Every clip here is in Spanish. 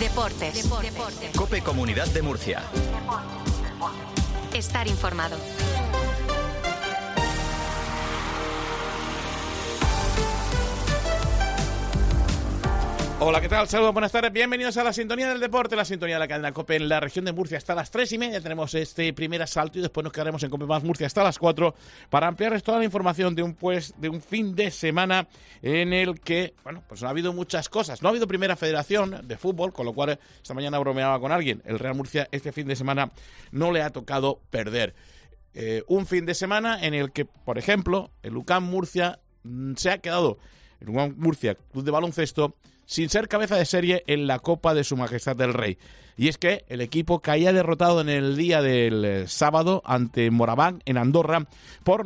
Deportes. COPE Comunidad de Murcia. Estar informado. Hola, ¿qué tal? Saludos, buenas tardes, bienvenidos a la sintonía del deporte, la sintonía de la cadena COPE en la región de Murcia. Hasta las 3:30 tenemos este primer asalto y después nos quedaremos en COPE más Murcia hasta las 4 para ampliarles toda la información de un fin de semana en el que, bueno, pues no ha habido muchas cosas. No ha habido primera federación de fútbol, con lo cual esta mañana bromeaba con alguien. El Real Murcia este fin de semana no le ha tocado perder. Un fin de semana en el que, por ejemplo, el UCAM Murcia se ha quedado, el UCAM Murcia Club de Baloncesto, sin ser cabeza de serie en la Copa de Su Majestad el Rey. Y es que el equipo caía derrotado en el día del sábado ante Moraván en Andorra por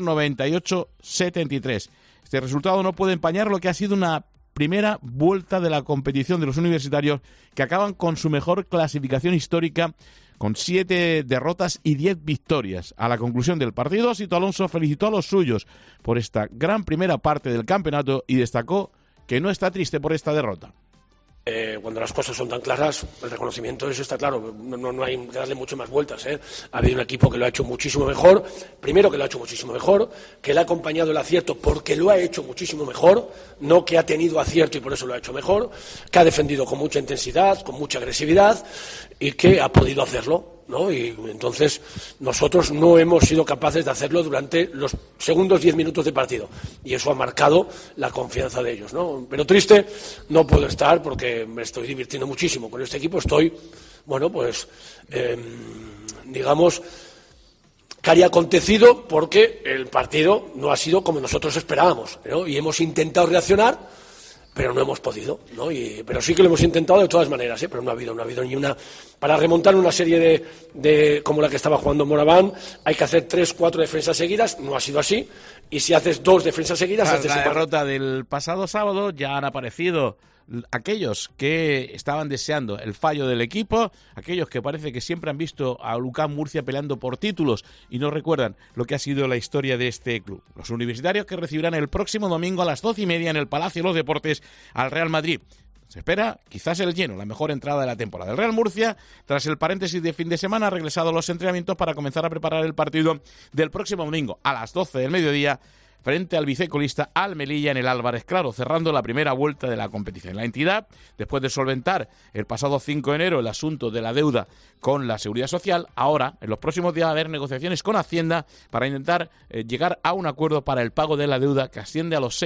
98-73. Este resultado no puede empañar lo que ha sido una primera vuelta de la competición de los universitarios, que acaban con su mejor clasificación histórica, con 7 derrotas y 10 victorias. A la conclusión del partido, Sito Alonso felicitó a los suyos por esta gran primera parte del campeonato y destacó que no está triste por esta derrota. Cuando las cosas son tan claras, el reconocimiento, eso está claro, no hay que darle mucho más vueltas. Ha habido un equipo que lo ha hecho muchísimo mejor, primero que lo ha hecho muchísimo mejor, que le ha acompañado el acierto porque lo ha hecho muchísimo mejor, no que ha tenido acierto y por eso lo ha hecho mejor, que ha defendido con mucha intensidad, con mucha agresividad y que ha podido hacerlo, ¿no? Y entonces nosotros no hemos sido capaces de hacerlo durante los segundos 10 minutos de partido y eso ha marcado la confianza de ellos, ¿no? Pero triste no puedo estar porque me estoy divirtiendo muchísimo con este equipo. Estoy, bueno, pues digamos que haya acontecido porque el partido no ha sido como nosotros esperábamos, ¿no? Y hemos intentado reaccionar, pero no hemos podido, ¿no? Pero sí que lo hemos intentado de todas maneras, pero no ha habido ni una. Para remontar una serie de como la que estaba jugando Moraván, hay que hacer 3-4 defensas seguidas, no ha sido así, y si haces 2 defensas seguidas... Tras la derrota del pasado sábado ya han aparecido aquellos que estaban deseando el fallo del equipo, aquellos que parece que siempre han visto a UCAM Murcia peleando por títulos y no recuerdan lo que ha sido la historia de este club. Los universitarios que recibirán el próximo domingo a las 12:30 en el Palacio de los Deportes al Real Madrid. Se espera quizás el lleno, la mejor entrada de la temporada. El Real Murcia, tras el paréntesis de fin de semana, ha regresado a los entrenamientos para comenzar a preparar el partido del próximo domingo a las 12 del mediodía frente al vicecolista al Melilla en el Álvarez Claro, cerrando la primera vuelta de la competición. La entidad, después de solventar el pasado 5 de enero el asunto de la deuda con la Seguridad Social, ahora, en los próximos días, va a haber negociaciones con Hacienda para intentar llegar a un acuerdo para el pago de la deuda que asciende a los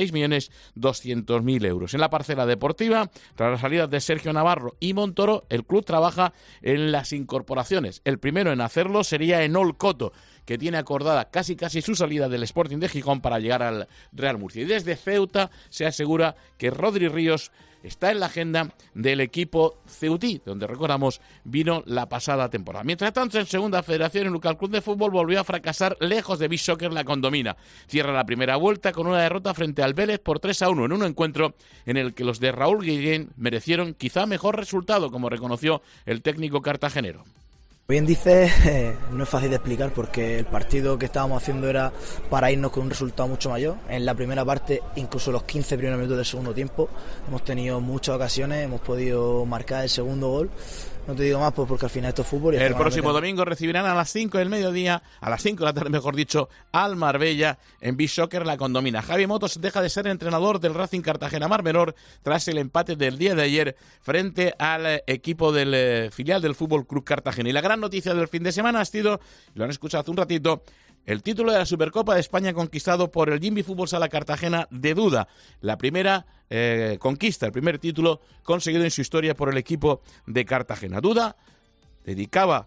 6.200.000 euros. En la parcela deportiva, tras las salidas de Sergio Navarro y Montoro, el club trabaja en las incorporaciones. El primero en hacerlo sería Enol Coto, que tiene acordada casi su salida del Sporting de Gijón para llegar al Real Murcia. Y desde Ceuta se asegura que Rodri Ríos está en la agenda del equipo ceutí, donde recordamos vino la pasada temporada. Mientras tanto, en Segunda Federación, el Lucal Club de Fútbol volvió a fracasar lejos de Beach Soccer la Condomina. Cierra la primera vuelta con una derrota frente al Vélez por 3-1 en un encuentro en el que los de Raúl Guillén merecieron quizá mejor resultado, como reconoció el técnico cartagenero. Bien dices, no es fácil de explicar porque el partido que estábamos haciendo era para irnos con un resultado mucho mayor. En la primera parte, incluso los 15 primeros minutos del segundo tiempo, hemos tenido muchas ocasiones, hemos podido marcar el segundo gol. No te digo más porque al final esto es fútbol. El próximo domingo recibirán a las 5 del mediodía, a las 5 de la tarde mejor dicho, al Marbella en Beach Soccer la Condomina. Javi Motos deja de ser entrenador del Racing Cartagena Mar Menor tras el empate del día de ayer frente al equipo del filial del Fútbol Club Cartagena. Y la gran noticia del fin de semana ha sido, lo han escuchado hace un ratito, el título de la Supercopa de España conquistado por el Jimby Fútbol Sala Cartagena de Duda. La primera conquista, el primer título conseguido en su historia por el equipo de Cartagena. Duda dedicaba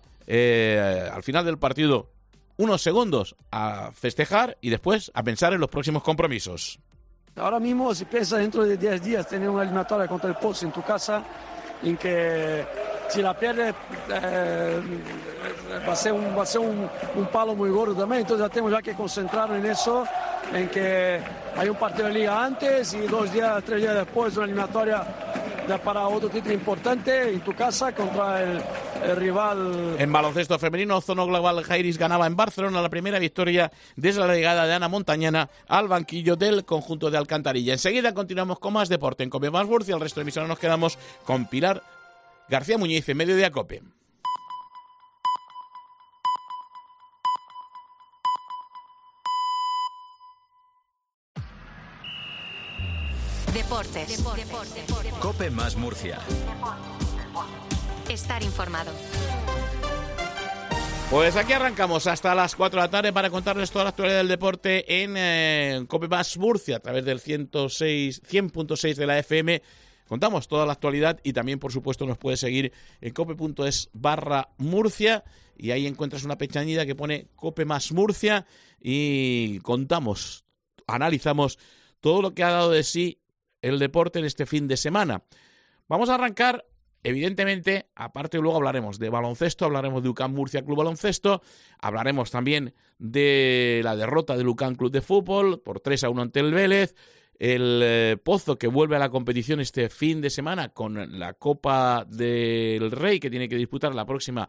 al final del partido unos segundos a festejar y después a pensar en los próximos compromisos. Ahora mismo, si piensas dentro de 10 días tener una eliminatoria contra el Pozo en tu casa, en que si la pierdes va a ser un palo muy gordo también, entonces ya tenemos que concentrarnos en eso, en que hay un partido de liga antes y 2 días, 3 días después una eliminatoria para otro título importante en tu casa contra el rival. En baloncesto femenino, Ozono Global Jairis ganaba en Barcelona la primera victoria desde la llegada de Ana Montañana al banquillo del conjunto de Alcantarilla. Enseguida continuamos con más deporte en COPE más Murcia. El resto de emisoras nos quedamos con Pilar García Muñiz, en Mediodía COPE. Deportes. COPE más Murcia. Estar informado. Pues aquí arrancamos hasta las 4 de la tarde para contarles toda la actualidad del deporte en COPE más Murcia a través del 100.6 de la FM. Contamos toda la actualidad y también, por supuesto, nos puedes seguir en cope.es/Murcia y ahí encuentras una pestañita que pone COPE más Murcia y contamos, analizamos todo lo que ha dado de sí el deporte en este fin de semana. Vamos a arrancar, evidentemente, aparte luego hablaremos de baloncesto, hablaremos de UCAM Murcia Club Baloncesto, hablaremos también de la derrota del UCAM Club de Fútbol por 3-1 ante el Vélez, el Pozo que vuelve a la competición este fin de semana con la Copa del Rey que tiene que disputar la próxima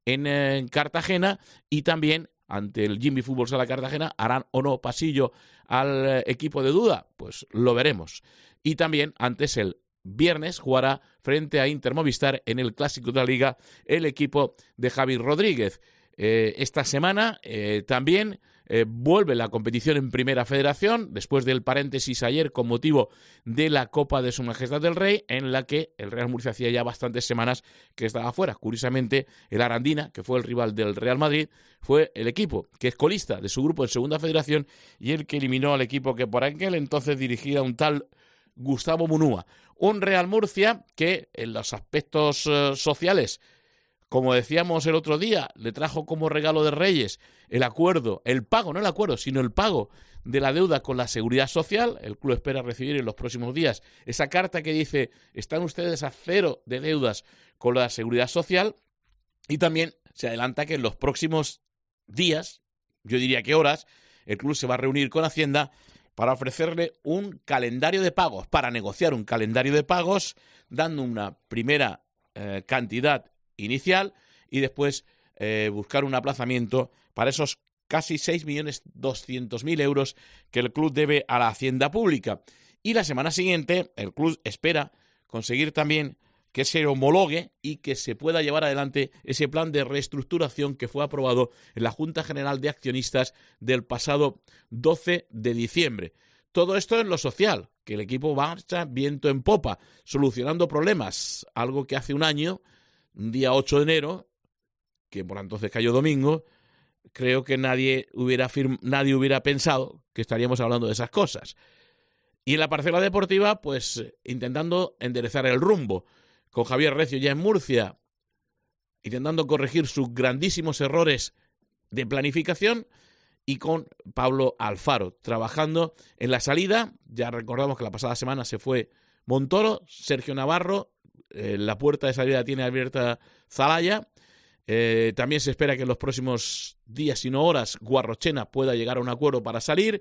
en Cartagena y también ante el Jimmy Fútbol Sala Cartagena harán o no pasillo al equipo de Duda, pues lo veremos. Y también antes el viernes jugará frente a Inter Movistar en el Clásico de la Liga el equipo de Javi Rodríguez. Esta semana también vuelve la competición en Primera Federación después del paréntesis ayer con motivo de la Copa de Su Majestad del Rey, en la que el Real Murcia hacía ya bastantes semanas que estaba fuera. Curiosamente, el Arandina, que fue el rival del Real Madrid, fue el equipo que es colista de su grupo en Segunda Federación y el que eliminó al equipo que por aquel entonces dirigía un tal Gustavo Munúa. Un Real Murcia que en los aspectos sociales, como decíamos el otro día, le trajo como regalo de Reyes el acuerdo, el pago, no el acuerdo, sino el pago de la deuda con la Seguridad Social. El club espera recibir en los próximos días esa carta que dice están ustedes a cero de deudas con la Seguridad Social y también se adelanta que en los próximos días, yo diría que horas, el club se va a reunir con Hacienda para ofrecerle un calendario de pagos, para negociar un calendario de pagos, dando una primera cantidad inicial y después buscar un aplazamiento para esos casi 6.200.000 euros que el club debe a la Hacienda Pública. Y la semana siguiente el club espera conseguir también que se homologue y que se pueda llevar adelante ese plan de reestructuración que fue aprobado en la Junta General de Accionistas del pasado 12 de diciembre. Todo esto en lo social, que el equipo marcha viento en popa, solucionando problemas, algo que hace un año, un día 8 de enero, que por entonces cayó domingo, creo que nadie hubiera pensado que estaríamos hablando de esas cosas. Y en la parcela deportiva, pues intentando enderezar el rumbo, con Javier Recio ya en Murcia, intentando corregir sus grandísimos errores de planificación, y con Pablo Alfaro, trabajando en la salida. Ya recordamos que la pasada semana se fue Montoro, Sergio Navarro, la puerta de salida tiene abierta Zalaya. También se espera que en los próximos días, si no horas, Guarrochena pueda llegar a un acuerdo para salir.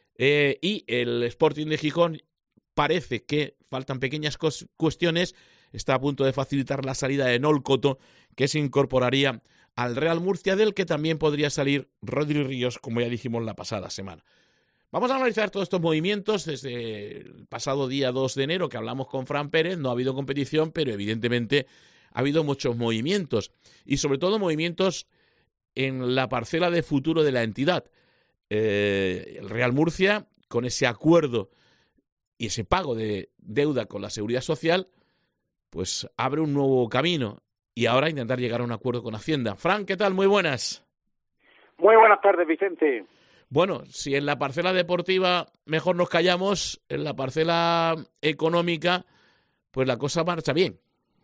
Y el Sporting de Gijón parece que faltan pequeñas cuestiones. Está a punto de facilitar la salida de Nol Coto, que se incorporaría al Real Murcia, del que también podría salir Rodri Ríos, como ya dijimos la pasada semana. Vamos a analizar todos estos movimientos desde el pasado día 2 de enero, que hablamos con Fran Pérez. No ha habido competición, pero evidentemente ha habido muchos movimientos, y sobre todo movimientos en la parcela de futuro de la entidad. El Real Murcia, con ese acuerdo y ese pago de deuda con la Seguridad Social, pues abre un nuevo camino y ahora intentar llegar a un acuerdo con Hacienda. Fran, ¿qué tal? Muy buenas. Muy buenas tardes, Vicente. Bueno, si en la parcela deportiva mejor nos callamos, en la parcela económica, pues la cosa marcha bien.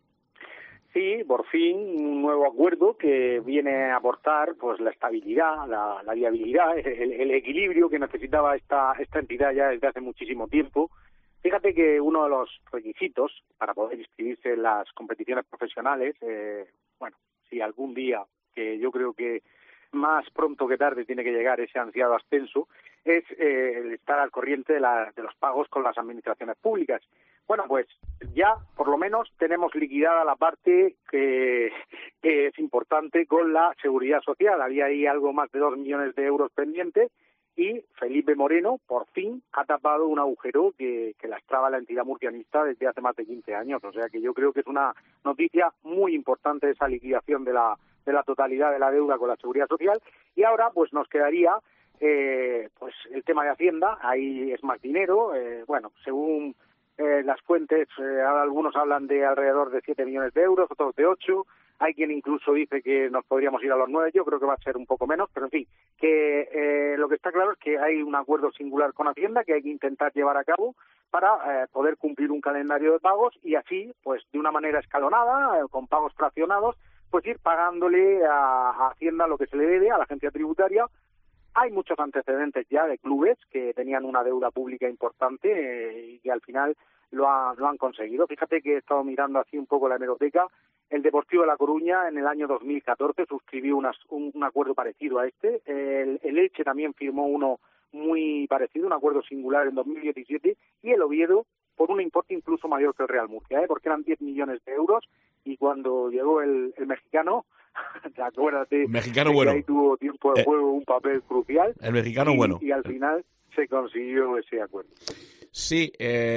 Sí, por fin un nuevo acuerdo que viene a aportar pues la estabilidad, la viabilidad, el equilibrio que necesitaba esta entidad ya desde hace muchísimo tiempo. Fíjate que uno de los requisitos para poder inscribirse en las competiciones profesionales, si algún día, que yo creo que más pronto que tarde tiene que llegar ese ansiado ascenso, es el estar al corriente de los pagos con las administraciones públicas. Bueno, pues ya por lo menos tenemos liquidada la parte que es importante con la Seguridad Social. Había ahí algo más de 2 millones de euros pendientes y Felipe Moreno por fin ha tapado un agujero que lastraba la entidad murcianista desde hace más de 15 años. O sea que yo creo que es una noticia muy importante esa liquidación de la totalidad de la deuda con la Seguridad Social. Y ahora pues nos quedaría pues el tema de Hacienda. Ahí es más dinero. Bueno, según las fuentes, algunos hablan de alrededor de 7 millones de euros, otros de 8. Hay quien incluso dice que nos podríamos ir a los 9, yo creo que va a ser un poco menos, pero en fin, que lo que está claro es que hay un acuerdo singular con Hacienda que hay que intentar llevar a cabo para poder cumplir un calendario de pagos y así, pues de una manera escalonada, con pagos fraccionados, pues ir pagándole a Hacienda lo que se le debe, a la agencia tributaria. Hay muchos antecedentes ya de clubes que tenían una deuda pública importante y que al final lo han conseguido. Fíjate que he estado mirando así un poco la hemeroteca. El Deportivo de La Coruña en el año 2014 suscribió un acuerdo parecido a este. El Elche también firmó uno muy parecido, un acuerdo singular en 2017. Y el Oviedo por un importe incluso mayor que el Real Murcia, porque eran 10 millones de euros. Y cuando llegó el mexicano, acuérdate, mexicano bueno, ahí tuvo tiempo de juego un papel crucial. El mexicano bueno. Y al final se consiguió ese acuerdo. Sí,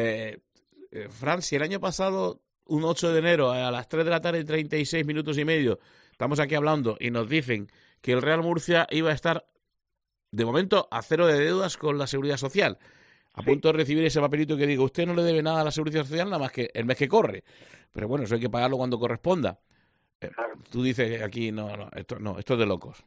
Fran, si el año pasado, un 8 de enero, a las 3 de la tarde, 36 minutos y medio, estamos aquí hablando y nos dicen que el Real Murcia iba a estar, de momento, a cero de deudas con la Seguridad Social. A punto de recibir ese papelito que diga, usted no le debe nada a la Seguridad Social, nada más que el mes que corre. Pero bueno, eso hay que pagarlo cuando corresponda. Claro. Tú dices aquí, esto es de locos.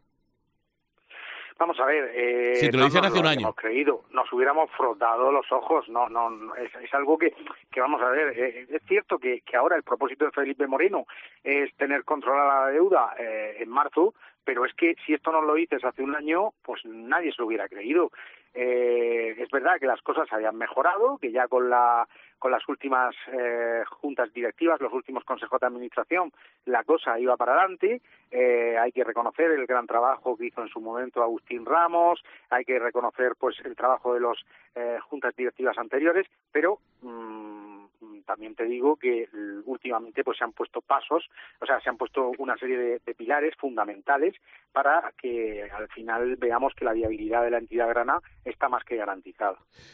Vamos a ver, si te lo dicen hace un año. Hemos creído, nos hubiéramos frotado los ojos, es algo que vamos a ver, es cierto que ahora el propósito de Felipe Moreno es tener controlada la deuda en marzo, pero es que si esto nos lo dices hace un año, pues nadie se lo hubiera creído. Es verdad que las cosas habían mejorado, que ya con las últimas juntas directivas, los últimos consejos de administración, la cosa iba para adelante. Hay que reconocer el gran trabajo que hizo en su momento Agustín Ramos, hay que reconocer pues el trabajo de los juntas directivas anteriores, pero también te digo que últimamente pues se han puesto se han puesto una serie de pilares fundamentales para que al final veamos que la viabilidad de la entidad grana está más que garantizada.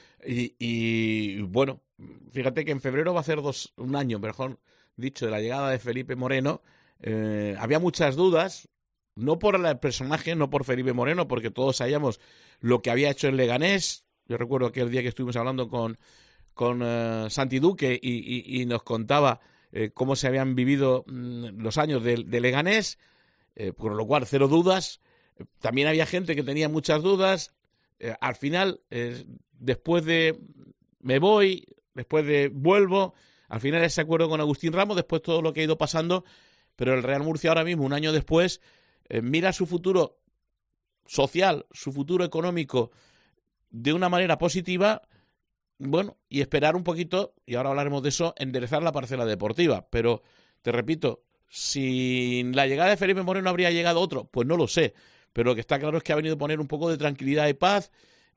Y bueno, fíjate que en febrero va a ser un año, mejor dicho, de la llegada de Felipe Moreno. Había muchas dudas, no por el personaje, no por Felipe Moreno, porque todos sabíamos lo que había hecho en Leganés. Yo recuerdo aquel día que estuvimos hablando con Santi Duque y nos contaba cómo se habían vivido los años de Leganés, por lo cual cero dudas. También había gente que tenía muchas dudas. Al final, después de me voy, después de vuelvo, al final ese acuerdo con Agustín Ramos, después todo lo que ha ido pasando, pero el Real Murcia ahora mismo, un año después, mira su futuro social, su futuro económico de una manera positiva. Bueno, y esperar un poquito, y ahora hablaremos de eso, enderezar la parcela deportiva. Pero, te repito, sin la llegada de Felipe Moreno habría llegado otro, pues no lo sé. Pero lo que está claro es que ha venido a poner un poco de tranquilidad y paz.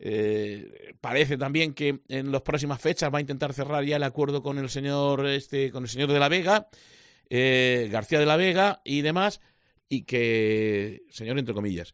Parece también que en las próximas fechas va a intentar cerrar ya el acuerdo con el señor de la Vega, García de la Vega y demás, y que, señor entre comillas,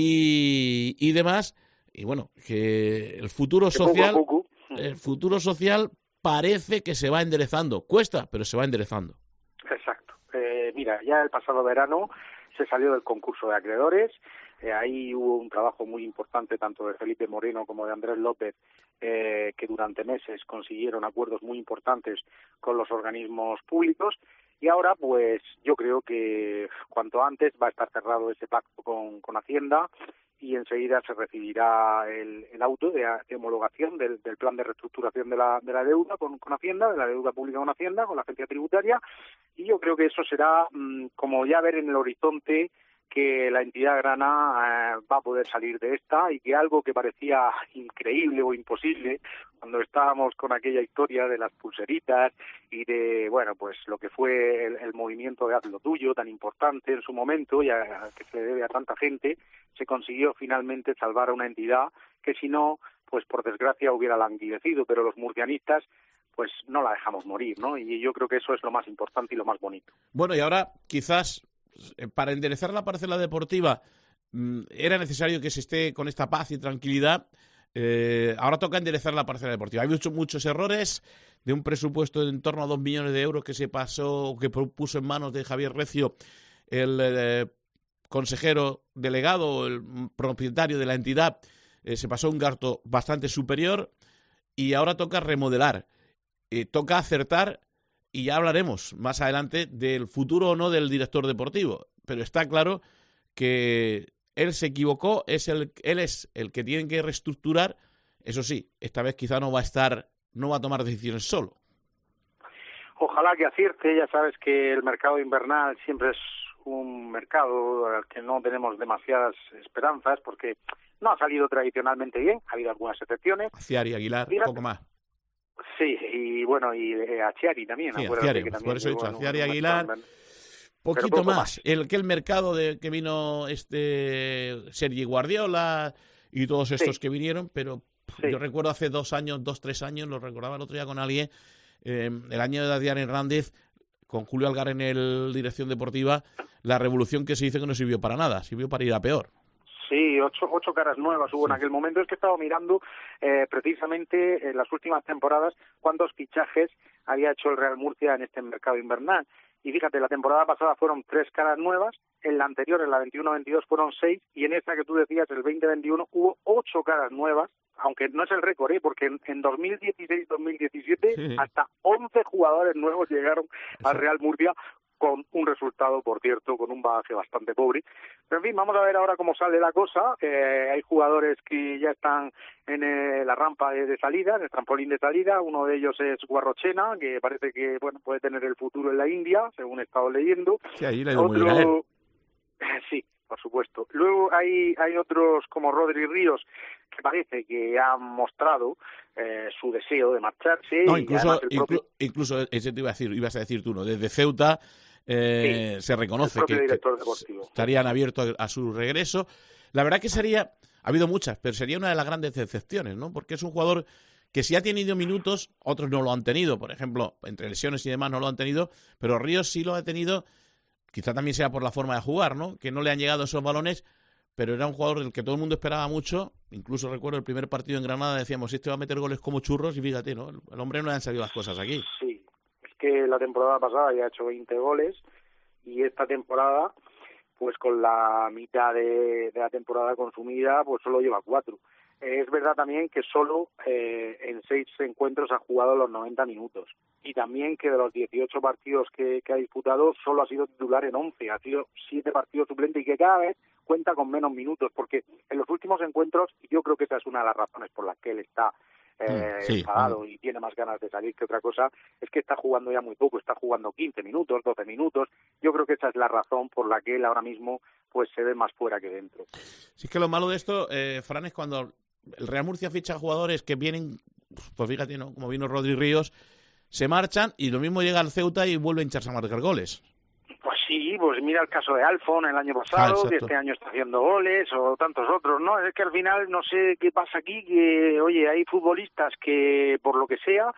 y demás, y bueno, que el futuro social... El futuro social parece que se va enderezando. Cuesta, pero se va enderezando. Exacto. Mira, ya el pasado verano se salió del concurso de acreedores. Ahí hubo un trabajo muy importante tanto de Felipe Moreno como de Andrés López, que durante meses consiguieron acuerdos muy importantes con los organismos públicos. Y ahora, pues, yo creo que cuanto antes va a estar cerrado ese pacto con Hacienda y enseguida se recibirá el auto de homologación del plan de reestructuración de la deuda con Hacienda, de la deuda pública con Hacienda, con la agencia tributaria, y yo creo que eso será como ya ver en el horizonte que la entidad grana va a poder salir de esta y que algo que parecía increíble o imposible cuando estábamos con aquella historia de las pulseritas y de, bueno, pues lo que fue el movimiento de Haz lo Tuyo, tan importante en su momento y que se le debe a tanta gente, se consiguió finalmente salvar a una entidad que si no, pues por desgracia hubiera languidecido, pero los murcianistas pues no la dejamos morir, ¿no? Y yo creo que eso es lo más importante y lo más bonito. Bueno, y ahora quizás para enderezar la parcela deportiva era necesario que se esté con esta paz y tranquilidad. Ahora toca enderezar la parcela deportiva. Hay muchos errores de un presupuesto de en torno a 2 millones de euros que se pasó, que puso en manos de Javier Recio, el consejero delegado, el propietario de la entidad. Se pasó un gasto bastante superior y ahora toca remodelar, toca acertar, y ya hablaremos más adelante del futuro o no del director deportivo, pero está claro que él se equivocó, él es el que tiene que reestructurar. Eso sí, esta vez quizá no va a tomar decisiones solo. Ojalá que acierte. Ya sabes que el mercado invernal siempre es un mercado al que no tenemos demasiadas esperanzas porque no ha salido tradicionalmente bien, ha habido algunas excepciones. Aciari, Aguilar, poco más. Sí, y bueno, y a Chiari también. Sí, Aciari, que por eso he dicho, Aciari, Aguilar, poquito más. El mercado que vino Sergi Guardiola y todos estos que vinieron, pero yo recuerdo hace 2 años, 3 años, lo recordaba el otro día con alguien, el año de Adrián Hernández, con Julio Algar en el dirección deportiva, la revolución que se hizo que no sirvió para nada, sirvió para ir a peor. Sí, ocho caras nuevas hubo en aquel momento. Es que he estado mirando precisamente en las últimas temporadas cuántos fichajes había hecho el Real Murcia en este mercado invernal. Y fíjate, la temporada pasada fueron 3 caras nuevas, en la anterior, en la 21-22, fueron 6, y en esta que tú decías, el 20-21, hubo 8 caras nuevas, aunque no es el récord, porque en 2016-2017 hasta 11 jugadores nuevos llegaron al Real Murcia, con un resultado, por cierto, con un bagaje bastante pobre. Pero en fin, vamos a ver ahora cómo sale la cosa. Hay jugadores que ya están en la rampa de salida, en el trampolín de salida. Uno de ellos es Guarrochena, que parece que puede tener el futuro en la India, según he estado leyendo. Sí, ahí le ha ido muy bien a él. Sí, por supuesto. Luego hay otros como Rodri Ríos, que parece que han mostrado su deseo de marcharse. No, incluso ese te ibas a decir tú, ¿no? Desde Ceuta se reconoce que estarían abiertos a su regreso. La verdad que ha habido muchas, pero sería una de las grandes decepciones, ¿no? Porque es un jugador que sí ha tenido minutos, otros no lo han tenido, por ejemplo, entre lesiones y demás no lo han tenido, pero Ríos sí lo ha tenido. Quizá también sea por la forma de jugar, ¿no? Que no le han llegado esos balones, pero era un jugador del que todo el mundo esperaba mucho. Incluso recuerdo el primer partido en Granada, decíamos, este va a meter goles como churros, y fíjate, ¿no? El hombre no le han salido las cosas aquí. Sí, es que la temporada pasada ya ha hecho 20 goles, y esta temporada, pues con la mitad de la temporada consumida, pues solo lleva 4. Es verdad también que solo en 6 encuentros ha jugado los 90 minutos. Y también que de los 18 partidos que ha disputado, solo ha sido titular en 11. Ha sido 7 partidos suplentes y que cada vez cuenta con menos minutos. Porque en los últimos encuentros, yo creo que esa es una de las razones por las que él está enfadado y tiene más ganas de salir que otra cosa, es que está jugando ya muy poco. Está jugando 15 minutos, 12 minutos. Yo creo que esa es la razón por la que él ahora mismo pues se ve más fuera que dentro. Sí, es que lo malo de esto, Fran, es cuando el Real Murcia ficha jugadores que vienen, pues fíjate, ¿no? Como vino Rodri Ríos, se marchan y lo mismo llega al Ceuta y vuelve a hincharse a marcar goles. Pues sí, pues mira el caso de Alfon el año pasado, que este año está haciendo goles, o tantos otros, ¿no? Es que al final no sé qué pasa aquí, que, oye, hay futbolistas que, por lo que sea,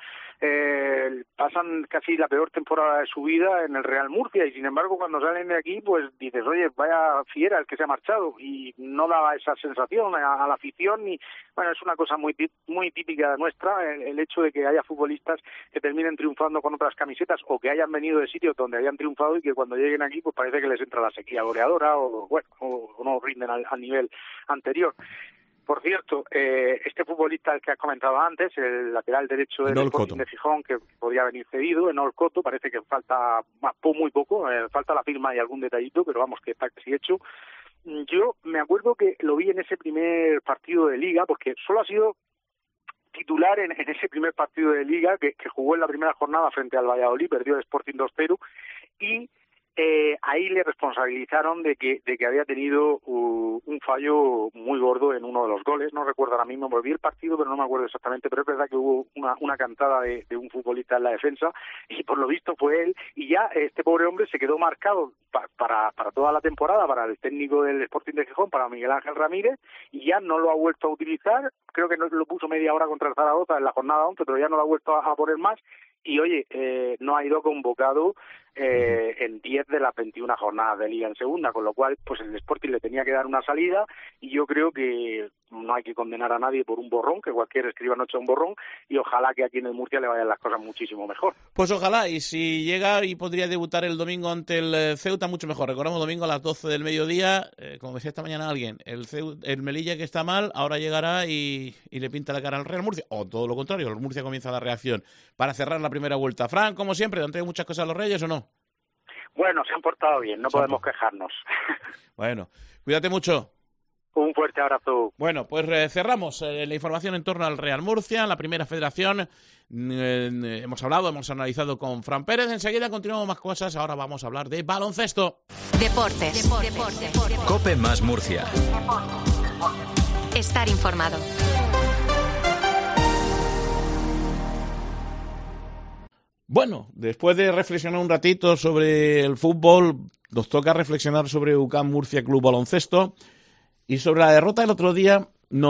pasan casi la peor temporada de su vida en el Real Murcia, y sin embargo cuando salen de aquí, pues dices, oye, vaya fiera el que se ha marchado, y no daba esa sensación a la afición, y bueno, es una cosa muy típica nuestra, el hecho de que haya futbolistas que terminen triunfando con otras camisetas, o que hayan venido de sitios donde hayan triunfado y que cuando lleguen aquí pues parece que les entra la sequía goleadora, o bueno, o no rinden al nivel anterior. Por cierto, este futbolista que has comentado antes, el lateral derecho del Sporting de Gijón, que podría venir cedido, Enol Coto, parece que falta muy poco, falta la firma y algún detallito, pero vamos, que está casi hecho. Yo me acuerdo que lo vi en ese primer partido de Liga, porque solo ha sido titular en ese primer partido de Liga, que jugó en la primera jornada frente al Valladolid, perdió el Sporting 2-0, y ahí le responsabilizaron de que había tenido un fallo muy gordo en uno de los goles. No recuerdo ahora mismo, volví el partido, pero no me acuerdo exactamente, pero es verdad que hubo una cantada de un futbolista en la defensa, y por lo visto fue él, y ya este pobre hombre se quedó marcado para toda la temporada, para el técnico del Sporting de Gijón, para Miguel Ángel Ramírez, y ya no lo ha vuelto a utilizar. Creo que no lo puso media hora contra el Zaragoza en la jornada 11, pero ya no lo ha vuelto a poner más. Y oye, no ha ido convocado en 10 de las 21 jornadas de Liga en segunda, con lo cual pues el Sporting le tenía que dar una salida, y yo creo que no hay que condenar a nadie por un borrón, que cualquier escribano echa un borrón, y ojalá que aquí en el Murcia le vayan las cosas muchísimo mejor. Pues ojalá, y si llega y podría debutar el domingo ante el Ceuta, mucho mejor. Recordamos, domingo a las 12 del mediodía, como decía esta mañana alguien, el Melilla, que está mal, ahora llegará y le pinta la cara al Real Murcia, o todo lo contrario, el Murcia comienza la reacción para cerrar la primera vuelta. Fran, como siempre, ¿te han traído muchas cosas a los Reyes o no? Bueno, se han portado bien, no podemos quejarnos. Bueno, cuídate mucho. Un fuerte abrazo. Bueno, pues cerramos la información en torno al Real Murcia, la primera federación. Hemos analizado con Fran Pérez. Enseguida continuamos más cosas. Ahora vamos a hablar de baloncesto. Deportes. COPE más Murcia. Estar informado. Bueno, después de reflexionar un ratito sobre el fútbol, nos toca reflexionar sobre UCAM Murcia Club Baloncesto y sobre la derrota del otro día,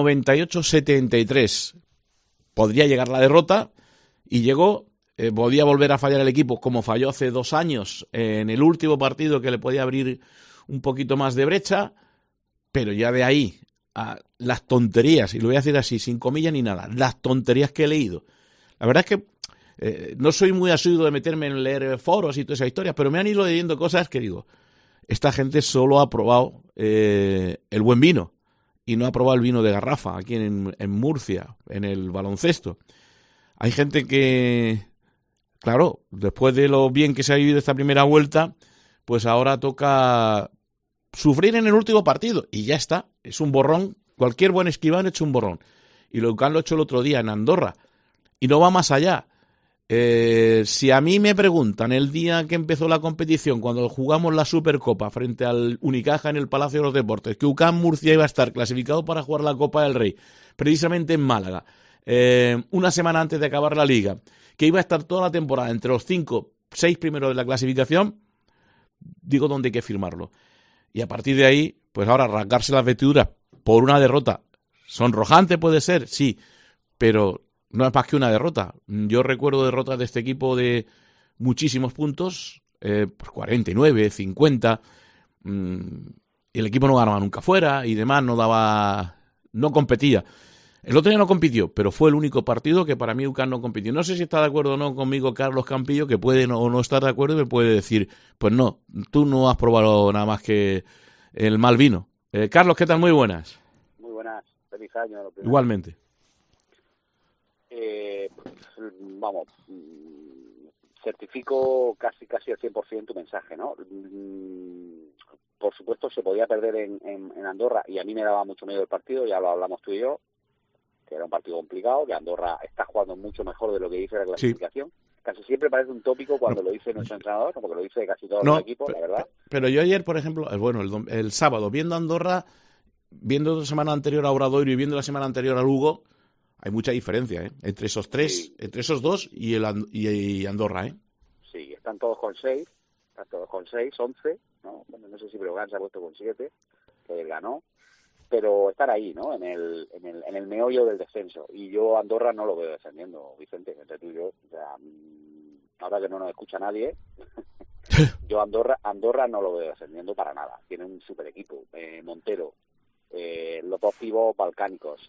98-73. Podría llegar la derrota y llegó, podía volver a fallar el equipo como falló hace 2 años en el último partido, que le podía abrir un poquito más de brecha, pero ya de ahí a las tonterías, y lo voy a decir así, sin comillas ni nada, las tonterías que he leído. La verdad es que no soy muy asiduo de meterme en leer foros y todas esas historias, pero me han ido leyendo cosas que digo, esta gente solo ha probado el buen vino y no ha probado el vino de garrafa aquí en Murcia, en el baloncesto. Hay gente que, claro, después de lo bien que se ha vivido esta primera vuelta, pues ahora toca sufrir en el último partido y ya está, es un borrón. Cualquier buen escribano ha hecho un borrón, y lo han hecho el otro día en Andorra, y no va más allá. Si a mí me preguntan el día que empezó la competición, cuando jugamos la Supercopa frente al Unicaja en el Palacio de los Deportes, que UCAM Murcia iba a estar clasificado para jugar la Copa del Rey, precisamente en Málaga, una semana antes de acabar la Liga, que iba a estar toda la temporada entre los 5-6 primeros de la clasificación, digo dónde hay que firmarlo. Y a partir de ahí, pues ahora rasgarse las vestiduras por una derrota sonrojante puede ser, sí, pero no es más que una derrota. Yo recuerdo derrotas de este equipo de muchísimos puntos, 49, 50, y el equipo no ganaba nunca fuera y demás, no competía. El otro día no compitió, pero fue el único partido que para mí UCAM no compitió. No sé si está de acuerdo o no conmigo Carlos Campillo, que puede o no estar de acuerdo y me puede decir, pues no, tú no has probado nada más que el mal vino. Carlos, ¿qué tal? Muy buenas. Muy buenas, feliz año. Igualmente. Vamos, certifico casi al 100% tu mensaje, ¿no? Por supuesto se podía perder en Andorra, y a mí me daba mucho miedo el partido, ya lo hablamos tú y yo, que era un partido complicado, que Andorra está jugando mucho mejor de lo que dice la clasificación. Sí. Casi siempre parece un tópico cuando lo dice nuestro entrenador, como que lo dice casi todos los equipos, la verdad. Pero yo ayer, por ejemplo, el sábado, viendo Andorra, viendo la semana anterior a Obradoiro y viendo la semana anterior a Lugo, hay mucha diferencia, entre esos tres, sí, entre esos dos y Andorra, ¿eh? Sí, están todos con 6, 11, ¿no? Bueno, no sé si Breogán se ha puesto con 7, que él ganó, pero estar ahí, ¿no? En el meollo del descenso. Y yo Andorra no lo veo descendiendo, Vicente, entre tú y yo. O sea, ahora que no nos escucha nadie, yo Andorra no lo veo descendiendo para nada. Tiene un super equipo, Montero, los dos pibos balcánicos,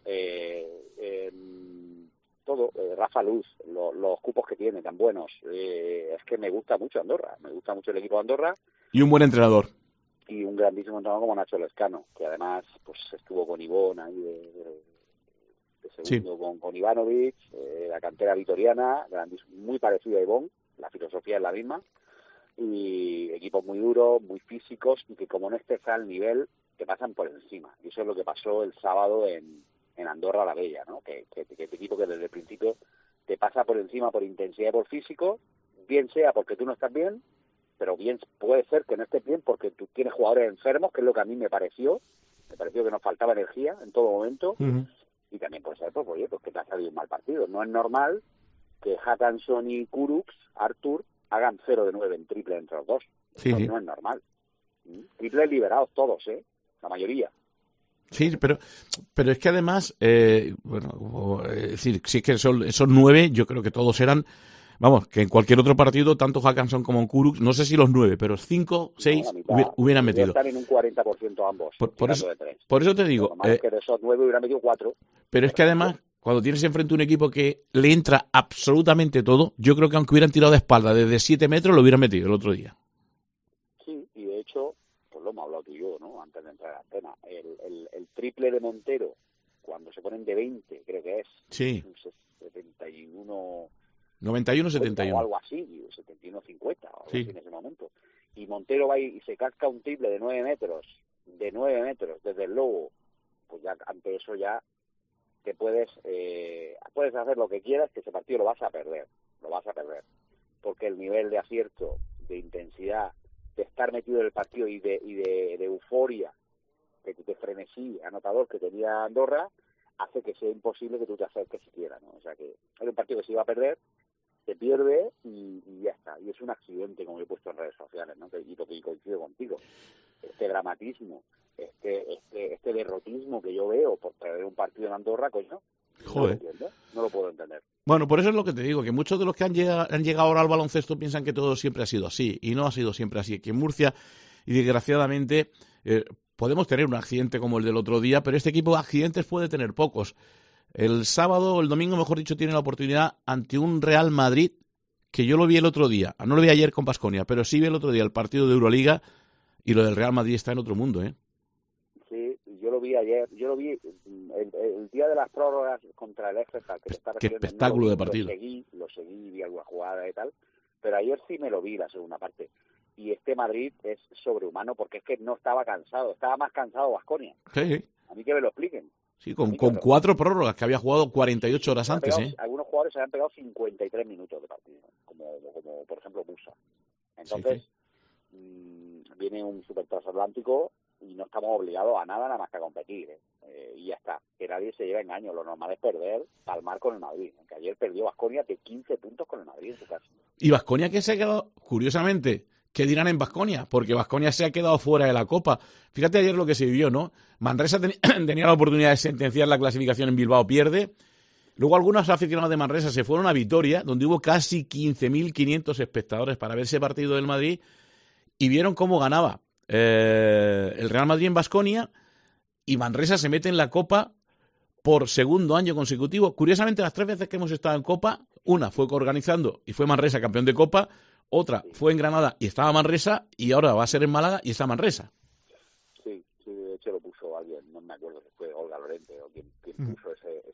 todo, Rafa Luz, los cupos que tiene tan buenos, es que me gusta mucho Andorra, me gusta mucho el equipo de Andorra. Y un buen entrenador. Y un grandísimo entrenador como Nacho Lescano, que además pues estuvo con Ivón ahí de segundo, sí, con Ivanovic, la cantera vitoriana, muy parecido a Ivón, la filosofía es la misma, y equipos muy duros, muy físicos, y que como no estés al nivel, te pasan por encima. Y eso es lo que pasó el sábado en Andorra la Bella, ¿no? Que este equipo que desde el principio te pasa por encima por intensidad y por físico, bien sea porque tú no estás bien, pero bien puede ser que no estés bien porque tú tienes jugadores enfermos, que es lo que a mí me pareció que nos faltaba energía en todo momento, y también puede ser, pues oye, pues que te ha salido un mal partido. No es normal que Hackanson y Kurucs, Artur, hagan 0 de 9 en triple entre los dos. Sí, Eso sí. No es normal. Triples liberados todos, la mayoría. Sí, pero es que además, es decir, si es que esos 9, yo creo que todos eran, Vamos, que en cualquier otro partido, tanto Hackanson como Nkuruks, no sé si los 9, pero 5, 6 hubieran metido. Están en un 40% ambos. Por eso te digo. Es que de esos 9 hubieran metido 4. Pero es que además, cuando tienes enfrente un equipo que le entra absolutamente todo, yo creo que aunque hubieran tirado de espalda desde 7 metros, lo hubieran metido el otro día. Sí, y de hecho, pues lo hemos hablado tú y yo, ¿no? Antes de entrar a la escena. El triple de Montero, cuando se ponen de 20, creo que es. Sí. 71... 91-71. O algo así, 71-50, o algo así en ese momento. Y Montero va y se casca un triple de 9 metros, desde el lobo. Pues ya ante eso ya te puedes hacer lo que quieras, que ese partido lo vas a perder. Porque el nivel de acierto, de intensidad, de estar metido en el partido y de euforia, de frenesí anotador que tenía Andorra, hace que sea imposible que tú te acerques siquiera, ¿no? O sea que era un partido que se iba a perder, se pierde y ya está. Y es un accidente, como he puesto en redes sociales, ¿no? Y lo que coincido contigo. Este dramatismo, este derrotismo que yo veo por perder un partido en Andorra, coño, joder, no lo puedo entender. Bueno, por eso es lo que te digo, que muchos de los que han llegado ahora al baloncesto piensan que todo siempre ha sido así, y no ha sido siempre así. Que en Murcia, y desgraciadamente, podemos tener un accidente como el del otro día, pero este equipo de accidentes puede tener pocos. El sábado, o el domingo, mejor dicho, tiene la oportunidad ante un Real Madrid, que yo lo vi el otro día, no lo vi ayer con Baskonia, pero sí vi el otro día el partido de Euroliga, y lo del Real Madrid está en otro mundo, ¿eh? Sí, yo lo vi ayer, el día de las prórrogas contra el Exeter, que está qué espectáculo de partido. Lo seguí, vi alguna jugada y tal, pero ayer sí me lo vi la segunda parte. Y este Madrid es sobrehumano porque es que no estaba cansado, estaba más cansado Baskonia. Sí. A mí que me lo expliquen. Sí, con 4 prórrogas, que había jugado 48 horas antes, ¿eh? Algunos jugadores se habían pegado 53 minutos de partido, como por ejemplo Musa. Entonces, viene un super transatlántico y no estamos obligados a nada más que a competir, y ya está. Que nadie se lleve engaño, lo normal es perder, palmar con el Madrid. Que ayer perdió Baskonia de 15 puntos con el Madrid en su casa. Y Baskonia que se ha quedado, curiosamente, ¿qué dirán en Baskonia? Porque Baskonia se ha quedado fuera de la Copa. Fíjate ayer lo que se vivió, ¿no? Manresa tenía la oportunidad de sentenciar la clasificación en Bilbao, pierde. Luego algunos aficionados de Manresa se fueron a Vitoria, donde hubo casi 15.500 espectadores para ver ese partido del Madrid, y vieron cómo ganaba el Real Madrid en Baskonia, y Manresa se mete en la Copa por segundo año consecutivo. Curiosamente, las 3 veces que hemos estado en Copa, una fue coorganizando y fue Manresa campeón de Copa, otra fue en Granada y estaba Manresa, y ahora va a ser en Málaga y está Manresa. Sí, de hecho lo puso alguien, no me acuerdo si fue Olga Lorente o quien puso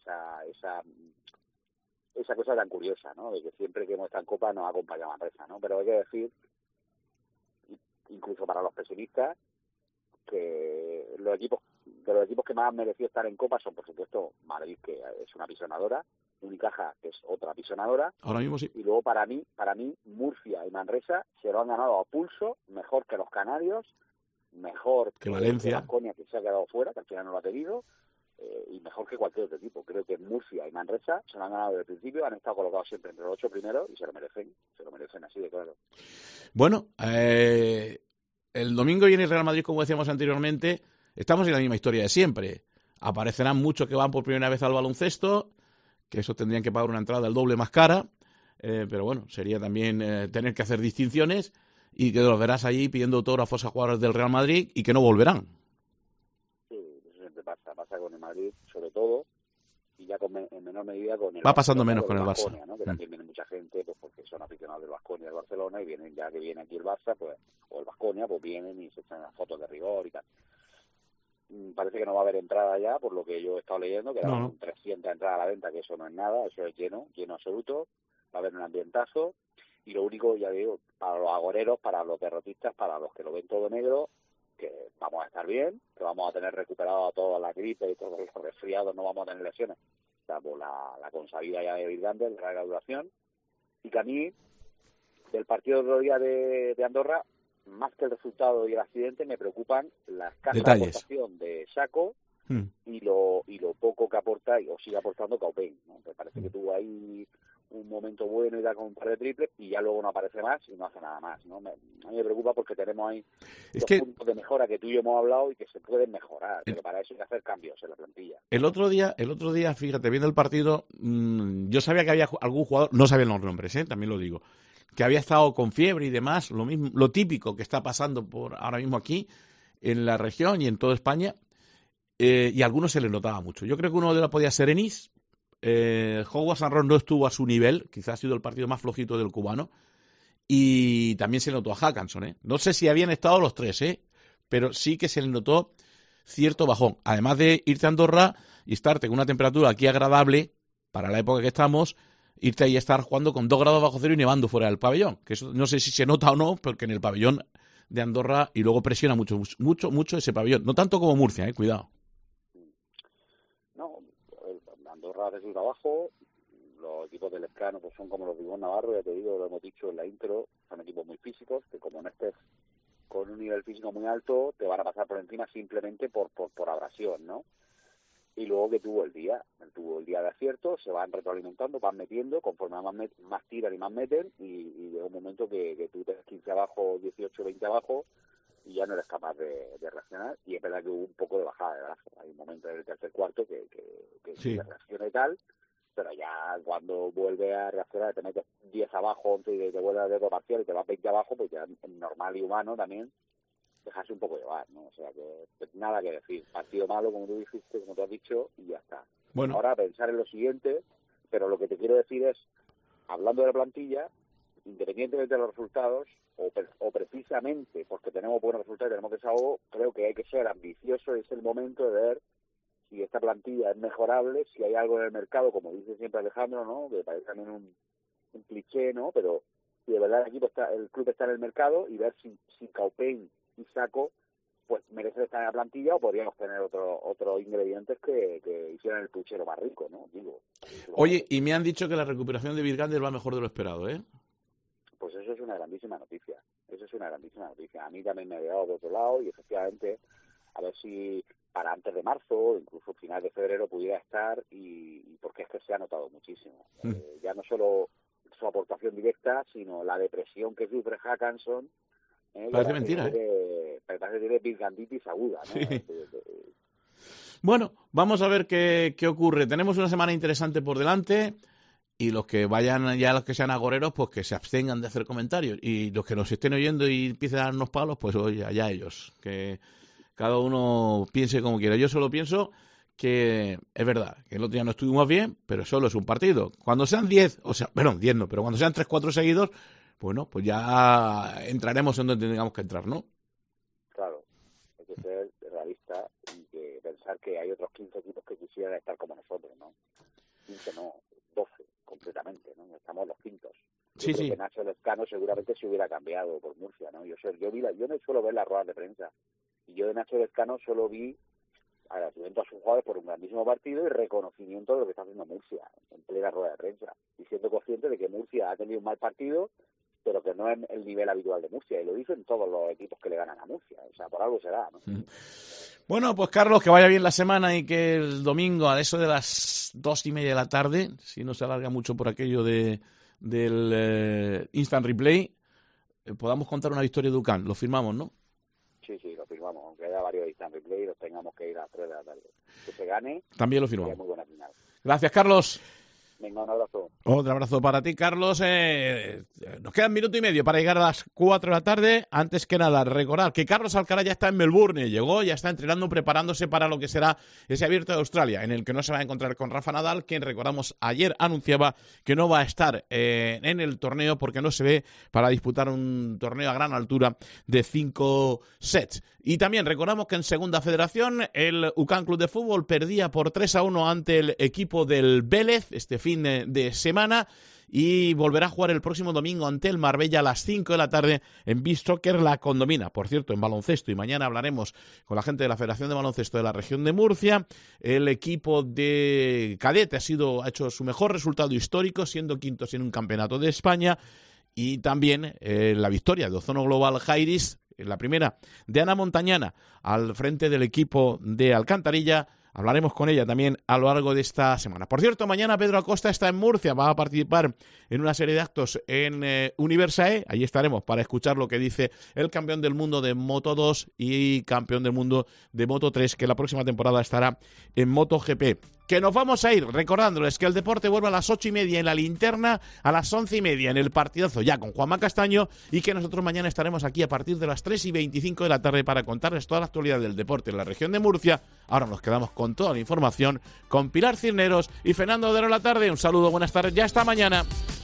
esa cosa tan curiosa, ¿no? De que siempre que hemos estado en Copa nos acompaña Manresa, ¿no? Pero hay que decir, incluso para los pesimistas, que los equipos que más han merecido estar en Copa son, por supuesto, Madrid, que es una apisonadora, Unicaja, que es otra apisonadora. Ahora mismo sí. Y luego para mí, Murcia y Manresa se lo han ganado a pulso, mejor que los Canarios, mejor que Valencia, que Baskonia, que se ha quedado fuera, que al final no lo ha tenido, y mejor que cualquier otro equipo. Creo que Murcia y Manresa se lo han ganado desde el principio, han estado colocados siempre entre los 8 primeros y se lo merecen así de claro. Bueno, el domingo viene el Real Madrid, como decíamos anteriormente. Estamos en la misma historia de siempre. Aparecerán muchos que van por primera vez al baloncesto, que eso tendrían que pagar una entrada el doble más cara, pero bueno, sería también tener que hacer distinciones, y que los verás allí pidiendo autógrafos a jugadores del Real Madrid y que no volverán. Sí, eso siempre pasa con el Madrid, sobre todo, y ya en menor medida con el Va pasando menos con el Baskonia, Barça, ¿no? Que también viene mucha gente, pues porque son aficionados del Baskonia y del Barcelona, y vienen ya que viene aquí el Barça, pues, o el Baskonia, pues vienen y se echan las fotos de rigor y tal. Parece que no va a haber entrada ya, por lo que yo he estado leyendo, que eran 300 entradas a la venta, que eso no es nada, eso es lleno absoluto, va a haber un ambientazo, y lo único, ya digo, para los agoreros, para los derrotistas, para los que lo ven todo negro, que vamos a estar bien, que vamos a tener recuperado a toda la gripe y todos los resfriados, no vamos a tener lesiones, salvo la consabida ya de Virgander, de larga duración, y que a mí, del partido de otro día de Andorra, más que el resultado y el accidente, me preocupan la escasa aportación de Sacco y lo poco que aporta o sigue aportando Caupein, ¿no? Me parece que tuvo ahí un momento bueno y da con un par de triples y ya luego no aparece más y no hace nada más, ¿no? A mí me preocupa porque tenemos ahí puntos de mejora que tú y yo hemos hablado y que se pueden mejorar, pero para eso hay que hacer cambios en la plantilla. El otro día, fíjate, viendo el partido, yo sabía que había algún jugador, no sabía los nombres, también lo digo, que había estado con fiebre y demás, lo mismo, lo típico que está pasando por ahora mismo aquí en la región y en toda España, y a algunos se les notaba mucho. Yo creo que uno de ellos podía ser Enis. Howard Sanron no estuvo a su nivel, quizás ha sido el partido más flojito del cubano, y también se notó a Hackanson, No sé si habían estado los tres, pero sí que se le notó cierto bajón. Además de irte a Andorra y estarte con una temperatura aquí agradable para la época que estamos, irte ahí a estar jugando con 2 grados bajo cero y nevando fuera del pabellón, que eso no sé si se nota o no, porque en el pabellón de Andorra y luego presiona mucho ese pabellón, no tanto como Murcia, cuidado. Andorra hace su trabajo, los equipos del Escano pues son como los de Ivonne Navarro, ya te digo, lo hemos dicho en la intro, son equipos muy físicos, que como no estés con un nivel físico muy alto, te van a pasar por encima simplemente por abrasión, ¿no? Y luego que tuvo el día de acierto, se van retroalimentando, van metiendo, conforme más tiran y más meten, y llega un momento que tú te 15 abajo, 18, 20 abajo, y ya no eres capaz de reaccionar, y es verdad que hubo un poco de bajada de brazo. Hay un momento en el tercer cuarto que sí, reacciona y tal, pero ya cuando vuelve a reaccionar, te metes 10 abajo, 11 y te vuelve a dedo parcial y te vas 20 abajo, pues ya en normal y humano también dejarse un poco llevar, ¿no? O sea que nada que decir, partido malo, como tú dijiste, como tú has dicho, y ya está. Bueno. Ahora pensar en lo siguiente, pero lo que te quiero decir es, hablando de la plantilla, independientemente de los resultados, o precisamente porque tenemos buenos resultados y tenemos desahogo, creo que hay que ser ambicioso, es el momento de ver si esta plantilla es mejorable, si hay algo en el mercado, como dice siempre Alejandro, ¿no? Que parece también un cliché, ¿no? Pero si de verdad el club está en el mercado, y ver si Caupein y Saco pues merecen estar en la plantilla, o podríamos tener otros ingredientes que hicieran el puchero más rico, ¿no? Digo. Oye, y me han dicho que la recuperación de Virgander va mejor de lo esperado, Pues eso es una grandísima noticia. A mí también me ha llegado de otro lado, y efectivamente, a ver si para antes de marzo, incluso final de febrero, pudiera estar, y porque es que se ha notado muchísimo. Ya no solo su aportación directa, sino la depresión que sufre Hackanson. Parece mentira, Parece que tiene virganditis aguda, ¿no? Sí. Bueno, vamos a ver qué ocurre. Tenemos una semana interesante por delante, y los que vayan, ya los que sean agoreros, pues que se abstengan de hacer comentarios, y los que nos estén oyendo y empiecen a darnos palos, pues oye, allá ellos, que cada uno piense como quiera. Yo solo pienso que es verdad, que el otro día no estuvimos bien, pero solo es un partido. Cuando sean 10, pero cuando sean 3-4 seguidos, bueno, pues ya entraremos en donde tengamos que entrar, ¿no? Claro, hay que ser realista y que pensar que hay otros 15 equipos que quisieran estar como nosotros, ¿no? 15 no, 12 completamente, ¿no? Estamos los quintos. Yo creo que Nacho Lescano seguramente se hubiera cambiado por Murcia, ¿no? Yo no suelo ver las ruedas de prensa, y yo de Nacho Lescano solo vi agradecimiento a sus jugadores por un grandísimo partido y reconocimiento de lo que está haciendo Murcia en plena rueda de prensa, y siendo consciente de que Murcia ha tenido un mal partido, pero que no es el nivel habitual de Murcia, y lo dicen todos los equipos que le ganan a Murcia, o sea, por algo será, ¿no? Bueno, pues Carlos, que vaya bien la semana, y que el domingo a eso de las 2:30 de la tarde, si no se alarga mucho por aquello del Instant Replay, podamos contar una victoria de UCAM. Lo firmamos, ¿no? Sí, lo firmamos, aunque haya varios Instant Replay, los tengamos que ir a las 3 de la tarde. Que se gane. También lo firmamos. Muy buena final. Gracias, Carlos. Venga, un abrazo. Otro abrazo para ti, Carlos. Nos queda 1 minuto y medio para llegar a las 4 de la tarde. Antes que nada, recordar que Carlos Alcaraz ya está en Melbourne. Llegó, ya está entrenando, preparándose para lo que será ese Abierto de Australia, en el que no se va a encontrar con Rafa Nadal, quien, recordamos, ayer anunciaba que no va a estar en el torneo porque no se ve para disputar un torneo a gran altura de 5 sets. Y también recordamos que en Segunda Federación el UCAM Club de Fútbol perdía por 3-1 ante el equipo del Vélez este fin de semana, y volverá a jugar el próximo domingo ante el Marbella a las 5 de la tarde en Beach Soccer La Condomina. Por cierto, en baloncesto, y mañana hablaremos con la gente de la Federación de Baloncesto de la región de Murcia, el equipo de cadete ha hecho su mejor resultado histórico, siendo quintos en un campeonato de España, y también la victoria de Ozono Global Jairis, la primera de Ana Montañana, al frente del equipo de Alcantarilla, Hablaremos con ella también a lo largo de esta semana. Por cierto, mañana Pedro Acosta está en Murcia, va a participar en una serie de actos en Universae. Allí estaremos para escuchar lo que dice el campeón del mundo de Moto 2 y campeón del mundo de Moto 3, que la próxima temporada estará en MotoGP. Que nos vamos a ir recordándoles que el deporte vuelve a las 8:30 en La Linterna, a las 11:30 en el partidazo ya con Juanma Castaño, y que nosotros mañana estaremos aquí a partir de las 3:25 de la tarde para contarles toda la actualidad del deporte en la región de Murcia. Ahora nos quedamos con toda la información con Pilar Cisneros y Fernando de la tarde. Un saludo, buenas tardes, ya hasta mañana.